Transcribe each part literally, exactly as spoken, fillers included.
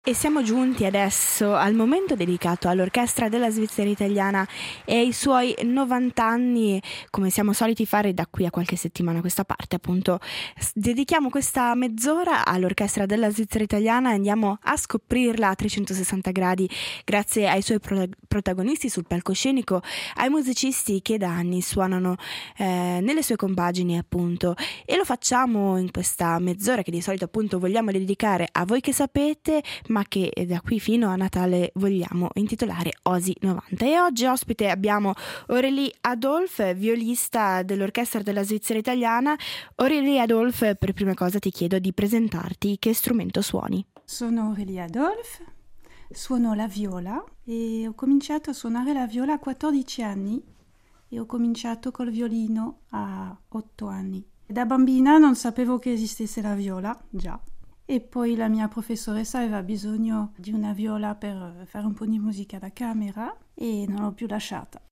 E siamo giunti adesso al momento dedicato all'Orchestra della Svizzera Italiana e ai suoi novanta anni, come siamo soliti fare da qui a qualche settimana a questa parte. Appunto, dedichiamo questa mezz'ora all'Orchestra della Svizzera Italiana e andiamo a scoprirla a trecentosessanta gradi grazie ai suoi pro- protagonisti sul palcoscenico, ai musicisti che da anni suonano eh, nelle sue compagini, appunto. E lo facciamo in questa mezz'ora che di solito appunto vogliamo dedicare a voi che sapete, ma che da qui fino a Natale vogliamo intitolare Osi novanta. E oggi ospite abbiamo Aurélie Adolphe, violista dell'Orchestra della Svizzera Italiana. Aurélie Adolphe, per prima cosa ti chiedo di presentarti, che strumento suoni? Sono Aurélie Adolphe, suono la viola e ho cominciato a suonare la viola a quattordici anni e ho cominciato col violino a otto anni. Da bambina non sapevo che esistesse la viola, già. E poi la mia professoressa aveva bisogno di una viola per fare un po' di musica da camera e non l'ho più lasciata.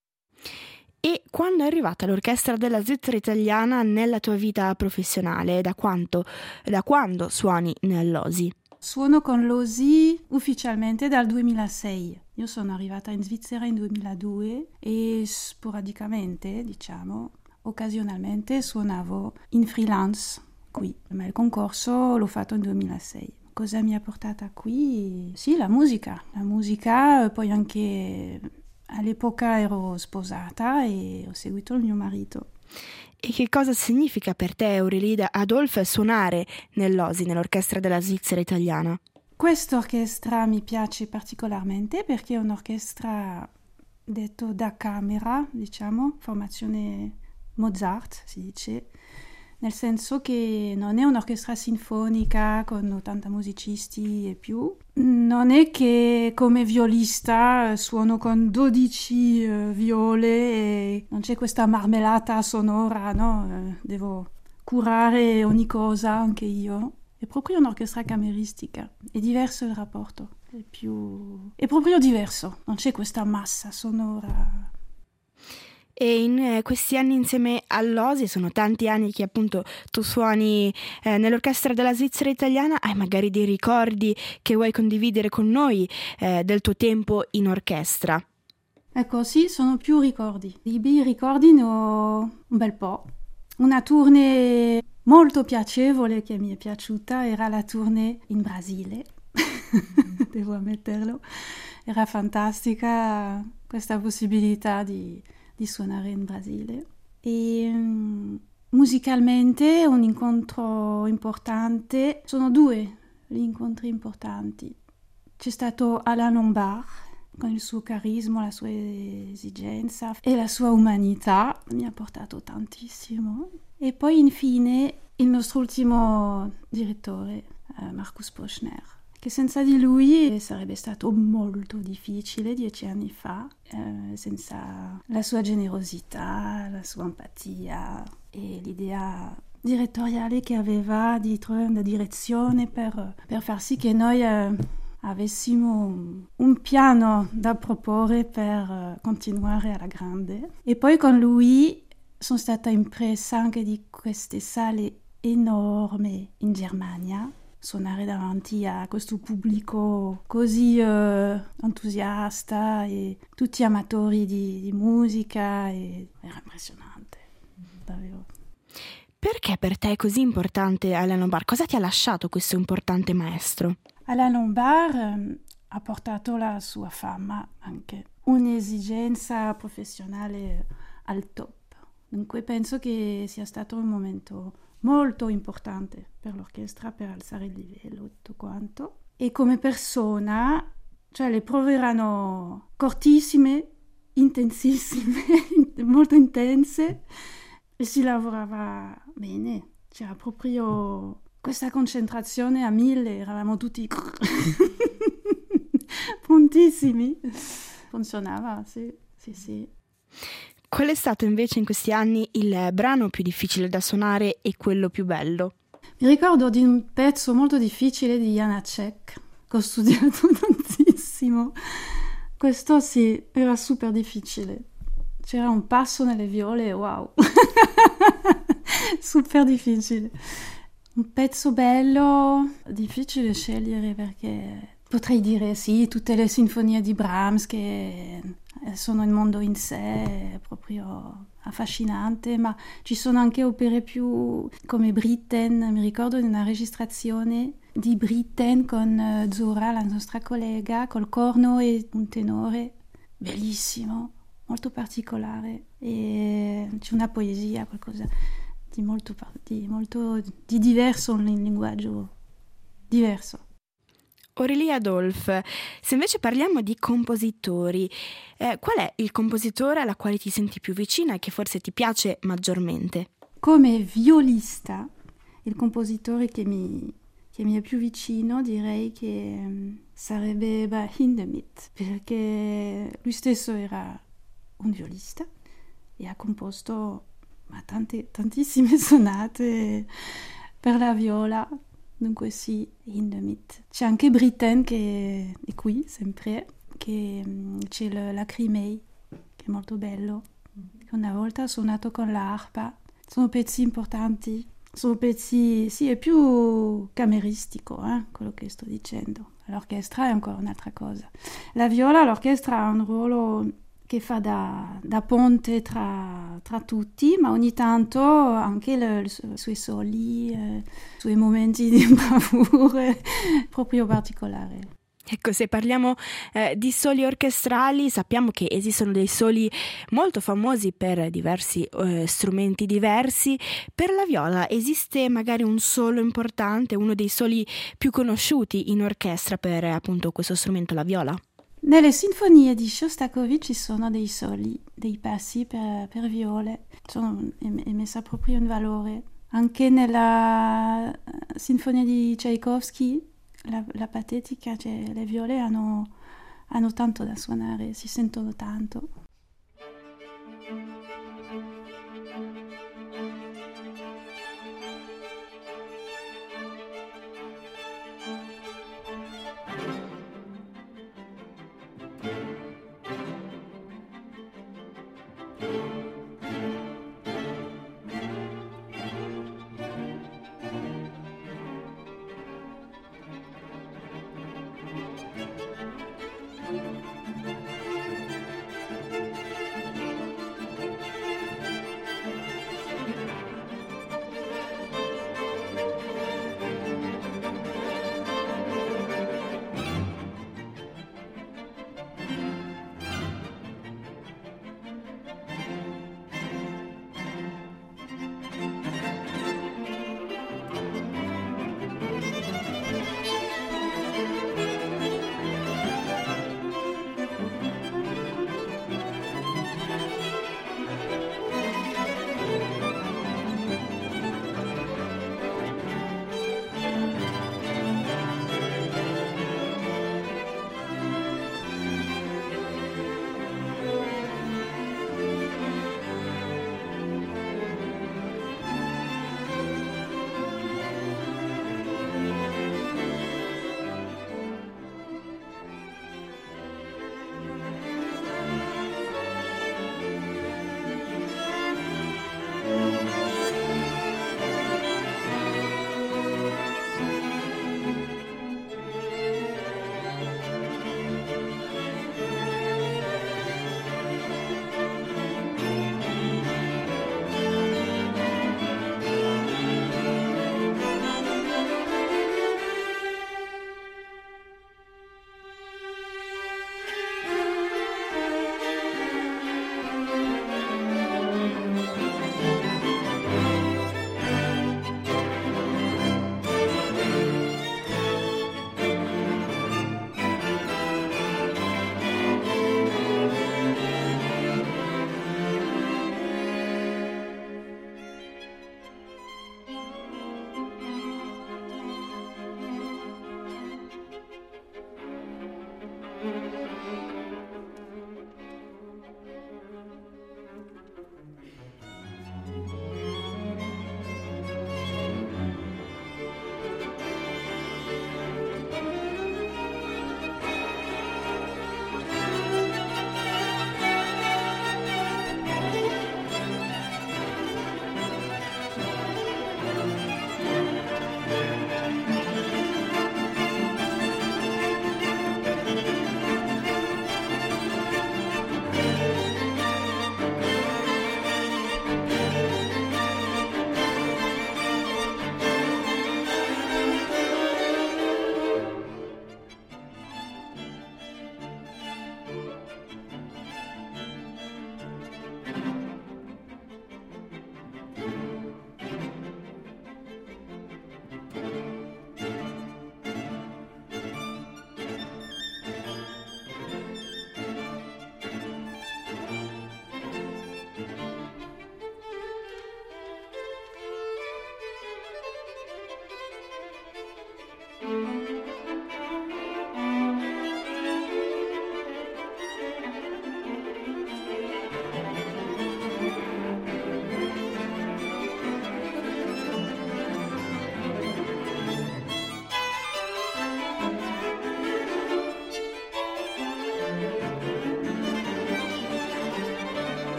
E quando è arrivata l'Orchestra della Svizzera Italiana nella tua vita professionale? Da quanto, da quando suoni nell'Osi? Suono con l'Osi ufficialmente dal duemilasei. Io sono arrivata in Svizzera in duemiladue e sporadicamente, diciamo, occasionalmente suonavo in freelance qui, ma il concorso l'ho fatto nel duemilasei. Cosa mi ha portata qui? Sì, la musica. La musica, poi anche all'epoca ero sposata e ho seguito il mio marito. E che cosa significa per te, Aurélie Adolphe, suonare nell'Osi, nell'Orchestra della Svizzera Italiana? Questa orchestra mi piace particolarmente perché è un'orchestra detto da camera, diciamo, formazione Mozart, si dice, nel senso che non è un'orchestra sinfonica con ottanta musicisti e più. Non è che come violista suono con dodici uh, viole e non c'è questa marmellata sonora, no? Uh, devo curare ogni cosa anche io. È proprio un'orchestra cameristica. È diverso il rapporto. È più... è proprio diverso. Non c'è questa massa sonora. E in questi anni insieme all'Osi, sono tanti anni che appunto tu suoni eh, nell'Orchestra della Svizzera Italiana, hai magari dei ricordi che vuoi condividere con noi eh, del tuo tempo in orchestra? Ecco, sì, sono più ricordi. I bei ricordi ne ho un bel po'. Una tournée molto piacevole che mi è piaciuta era la tournée in Brasile. Devo ammetterlo. Era fantastica questa possibilità di... di suonare in Brasile. E um, musicalmente un incontro importante, sono due gli incontri importanti. C'è stato Alain Lombard con il suo carisma, la sua esigenza e la sua umanità, mi ha portato tantissimo. E poi infine il nostro ultimo direttore, eh, Markus Poschner, che senza di lui sarebbe stato molto difficile dieci anni fa, eh, senza la sua generosità, la sua empatia e l'idea direttoriale che aveva di trovare una direzione per, per far sì che noi eh, avessimo un, un piano da proporre per eh, continuare alla grande. E poi con lui sono stata impressa anche di queste sale enormi in Germania, suonare davanti a questo pubblico così eh, entusiasta e tutti amatori di, di musica, e era impressionante, davvero. Perché per te è così importante Alain Lombard? Cosa ti ha lasciato questo importante maestro? Alain Lombard eh, ha portato la sua fama, anche un'esigenza professionale al top. Dunque penso che sia stato un momento molto importante per l'orchestra, per alzare il livello e tutto quanto. E come persona, cioè le prove erano cortissime, intensissime, molto intense, e si lavorava bene. C'era proprio questa concentrazione a mille, eravamo tutti prontissimi. Funzionava, sì, sì, sì. Qual è stato invece in questi anni il brano più difficile da suonare e quello più bello? Mi ricordo di un pezzo molto difficile di Janacek, che ho studiato tantissimo. Questo sì, era super difficile. C'era un passo nelle viole, wow! Super difficile. Un pezzo bello, difficile scegliere perché Potrei dire sì, tutte le sinfonie di Brahms che sono un mondo in sé, è proprio affascinante, ma ci sono anche opere più come Britten. Mi ricordo di una registrazione di Britten con Zora, la nostra collega, col corno e un tenore, bellissimo, molto particolare, e c'è una poesia, qualcosa di molto, di molto di diverso, un linguaggio diverso. Aurélie Adolphe, se invece parliamo di compositori, eh, qual è il compositore alla quale ti senti più vicina e che forse ti piace maggiormente? Come violista, il compositore che mi, che mi è più vicino direi che um, sarebbe bah, Hindemith, perché lui stesso era un violista e ha composto ma, tante, tantissime sonate per la viola. Dunque sì, Hindemith. C'è anche Britten che è qui sempre, che c'è la Lacrimei, che è molto bello, che una volta ha suonato con l'arpa. Sono pezzi importanti, sono pezzi, sì, è più cameristico, eh, quello che sto dicendo. L'orchestra è ancora un'altra cosa. La viola, l'orchestra ha un ruolo che fa da, da ponte tra, tra tutti, ma ogni tanto anche le, le sue soli, eh, i suoi momenti di bravura proprio particolari. Ecco, se parliamo eh, di soli orchestrali, sappiamo che esistono dei soli molto famosi per diversi eh, strumenti diversi. Per la viola esiste magari un solo importante, uno dei soli più conosciuti in orchestra per appunto questo strumento, la viola? Nelle sinfonie di Shostakovich ci sono dei soli, dei passi per, per viole, sono, è, è messa proprio in valore. Anche nella sinfonia di Tchaikovsky, la, la patetica, cioè, le viole hanno, hanno tanto da suonare, si sentono tanto.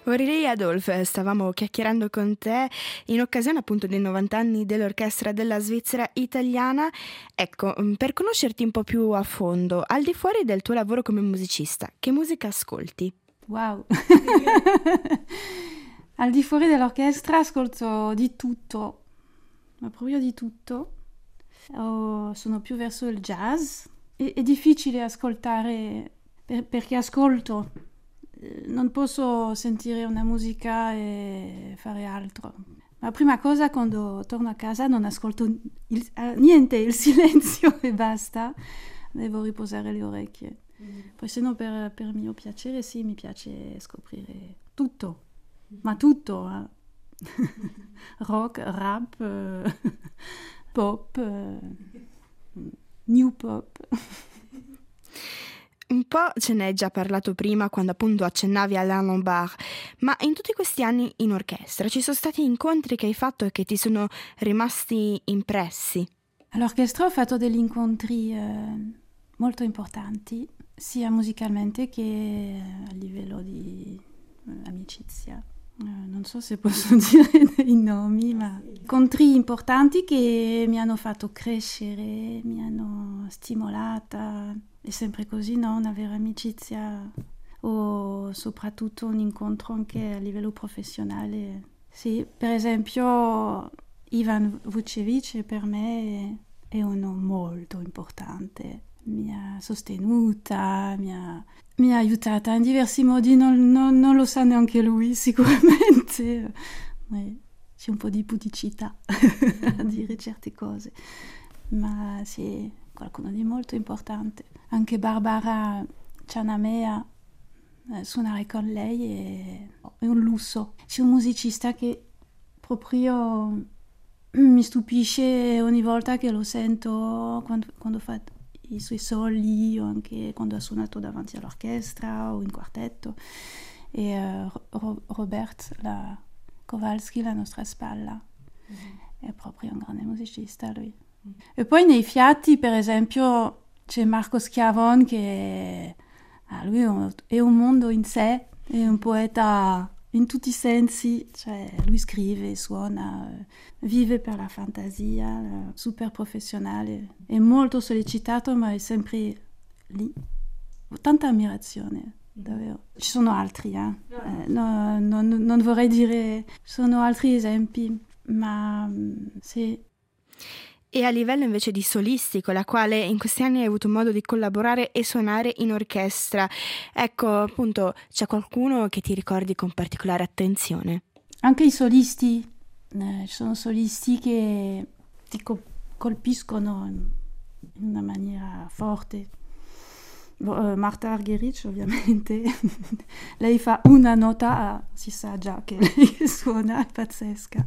Aurélie Adolphe, stavamo chiacchierando con te in occasione appunto dei novanta anni dell'Orchestra della Svizzera Italiana. Ecco, per conoscerti un po' più a fondo, al di fuori del tuo lavoro come musicista, che musica ascolti? Wow! Al di fuori dell'orchestra ascolto di tutto, ma proprio di tutto. Oh, sono più verso il jazz. È, è difficile ascoltare per, perché ascolto. Non posso sentire una musica e fare altro. La prima cosa quando torno a casa non ascolto il, eh, niente, il silenzio e basta. Devo riposare le orecchie. Mm. Poi se no per, per mio piacere sì, mi piace scoprire tutto, ma tutto. Eh. Rock, rap, eh, pop, eh, new pop. Un po' ce ne hai già parlato prima quando appunto accennavi all'Alain Lombard, ma in tutti questi anni in orchestra ci sono stati incontri che hai fatto e che ti sono rimasti impressi? All'orchestra ho fatto degli incontri eh, molto importanti, sia musicalmente che a livello di eh, amicizia. Eh, non so se posso dire i nomi, ma incontri importanti che mi hanno fatto crescere, mi hanno stimolata. È sempre così, no? Una vera amicizia o soprattutto un incontro anche a livello professionale. Sì, per esempio Ivan Vucevic per me è uno molto importante. Mi ha sostenuta, mi ha, mi ha aiutata in diversi modi, non, non, non lo sa neanche lui sicuramente. Oui, c'è un po' di pudicità a dire certe cose, ma sì, qualcuno di molto importante. Anche Barbara Cianamea, eh, suonare con lei è, è un lusso. C'è un musicista che proprio mi stupisce ogni volta che lo sento quando, quando fa i suoi soli o anche quando ha suonato davanti all'orchestra o in quartetto. E uh, Ro- Robert la Kowalski, la nostra spalla, mm-hmm. È proprio un grande musicista lui. Mm-hmm. E poi nei fiati, per esempio, c'è Marco Schiavon che ah, lui è un mondo in sé, è un poeta in tutti i sensi, cioè lui scrive, suona, vive per la fantasia, super professionale, è molto sollecitato ma è sempre lì. Ho tanta ammirazione, davvero. Ci sono altri, eh? eh no, no, non vorrei dire, ci sono altri esempi, ma sì. E a livello invece di solisti, con la quale in questi anni hai avuto modo di collaborare e suonare in orchestra, ecco appunto, c'è qualcuno che ti ricordi con particolare attenzione? Anche i solisti, eh, ci sono solisti che ti co- colpiscono in, in una maniera forte. Uh, Marta Argerich ovviamente, lei fa una nota, si sa già che lei suona, è pazzesca.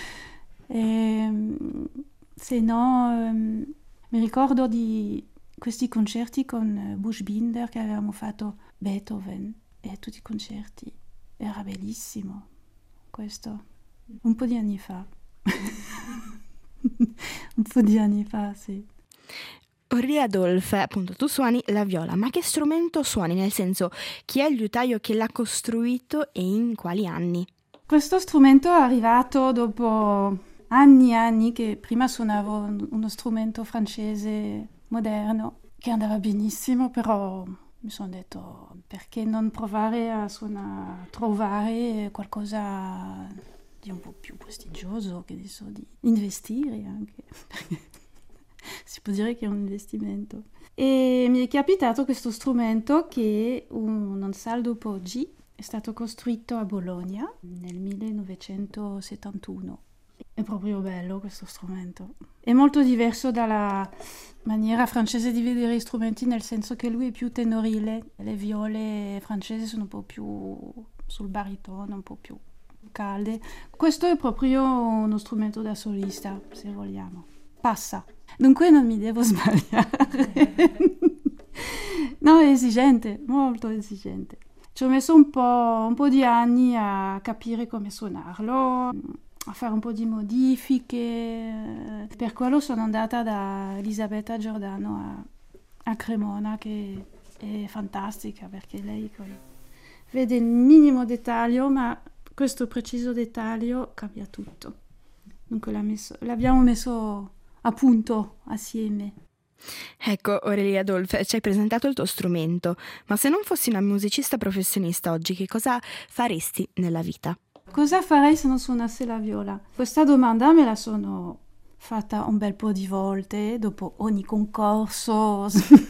E, se no, um, mi ricordo di questi concerti con Bushbinder che avevamo fatto Beethoven e tutti i concerti. Era bellissimo questo, un po' di anni fa. un po' di anni fa, sì. Aurélie Adolphe, appunto, tu suoni la viola, ma che strumento suoni? Nel senso, chi è il liutaio che l'ha costruito e in quali anni? Questo strumento è arrivato dopo anni e anni che prima suonavo uno strumento francese moderno che andava benissimo, però mi sono detto perché non provare a suonare, trovare qualcosa di un po' più prestigioso, che ne so, di investire anche. Si può dire che è un investimento. E mi è capitato questo strumento che un, un saldo Poggi è stato costruito a Bologna nel millenovecentosettantuno. È proprio bello questo strumento. È molto diverso dalla maniera francese di vedere gli strumenti, nel senso che lui è più tenorile. Le viole francesi sono un po' più sul baritono, un po' più calde. Questo è proprio uno strumento da solista, se vogliamo. Passa. Dunque non mi devo sbagliare. No, è esigente, molto esigente. Ci ho messo un po', un po' di anni a capire come suonarlo, a fare un po' di modifiche. Per quello sono andata da Elisabetta Giordano a, a Cremona, che è fantastica perché lei poi vede il minimo dettaglio, ma questo preciso dettaglio cambia tutto. Dunque l'ha messo, l'abbiamo messo a punto assieme. Ecco, Aurélie Adolphe, ci hai presentato il tuo strumento, ma se non fossi una musicista professionista oggi, che cosa faresti nella vita? Cosa farei se non suonassi la viola? Questa domanda me la sono fatta un bel po' di volte, dopo ogni concorso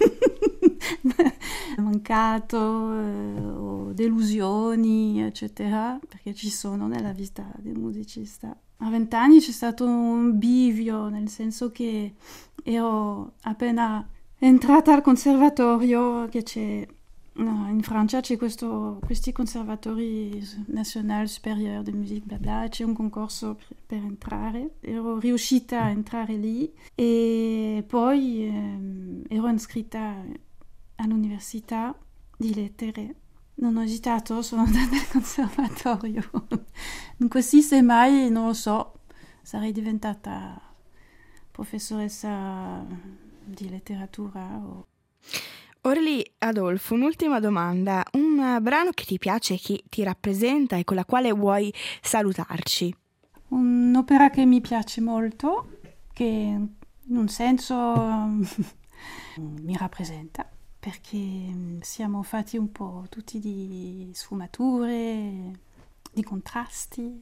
mancato, eh, o delusioni, eccetera, perché ci sono nella vita del musicista. A vent'anni c'è stato un bivio, nel senso che ero appena entrata al conservatorio, che c'è no, in Francia c'è questo, questi conservatori nazionali superiori di musica, bla bla, c'è un concorso per, per entrare. Ero riuscita a entrare lì e poi ehm, ero iscritta all'università di lettere. Non ho esitato, sono andata al conservatorio. Dunque sì, semmai, non lo so, sarei diventata professoressa di letteratura. O... Aurélie Adolphe, un'ultima domanda. Un brano che ti piace, che ti rappresenta e con la quale vuoi salutarci? Un'opera che mi piace molto, che in un senso mi rappresenta, perché siamo fatti un po' tutti di sfumature, di contrasti.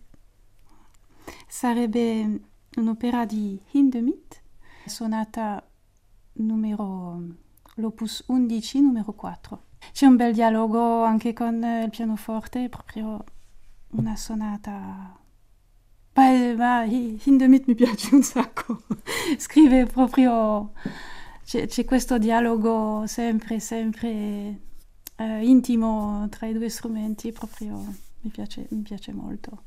Sarebbe un'opera di Hindemith, sonata numero, l'opus undici, numero quattro. C'è un bel dialogo anche con il pianoforte, proprio una sonata... Beh, ma Hindemith mi piace un sacco, scrive proprio... C'è, c'è questo dialogo sempre, sempre eh, intimo tra i due strumenti, proprio mi piace, mi piace molto.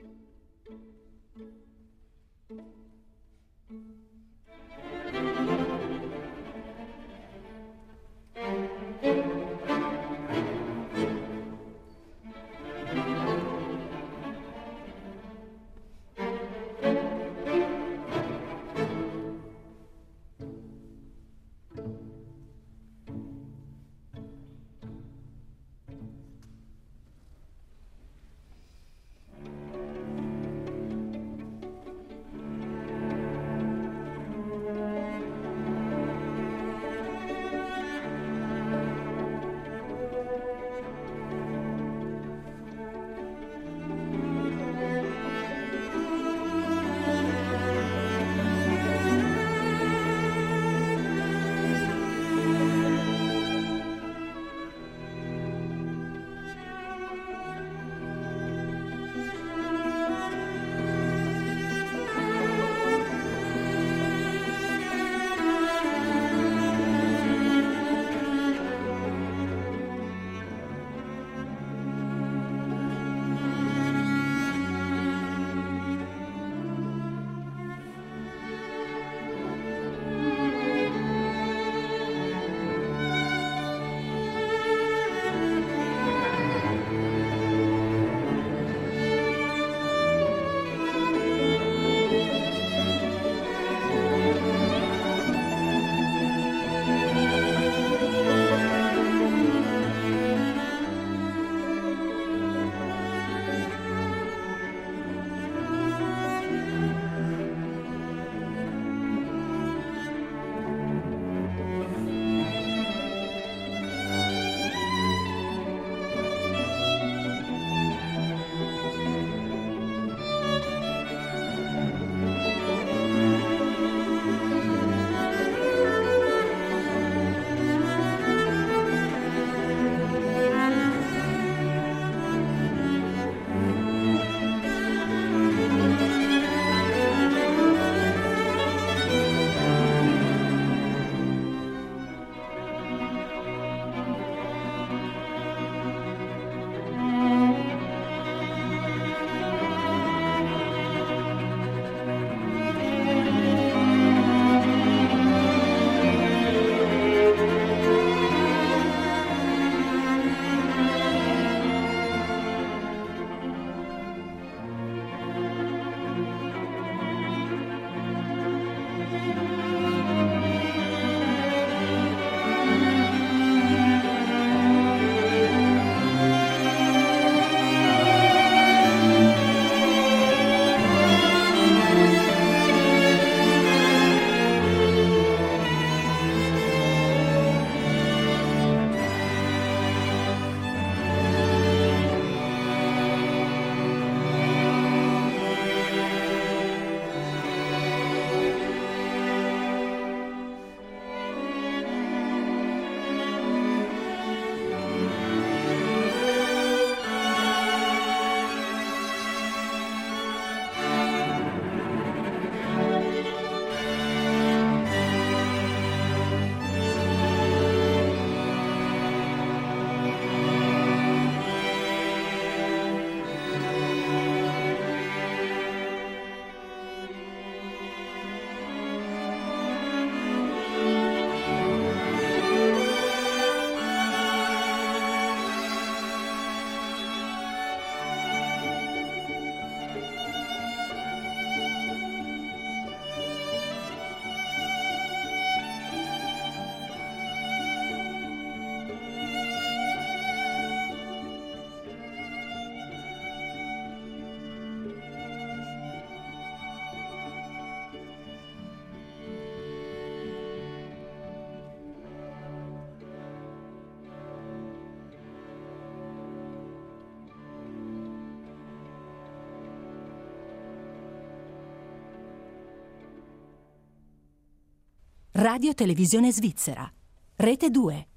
Radio Televisione Svizzera, Rete due.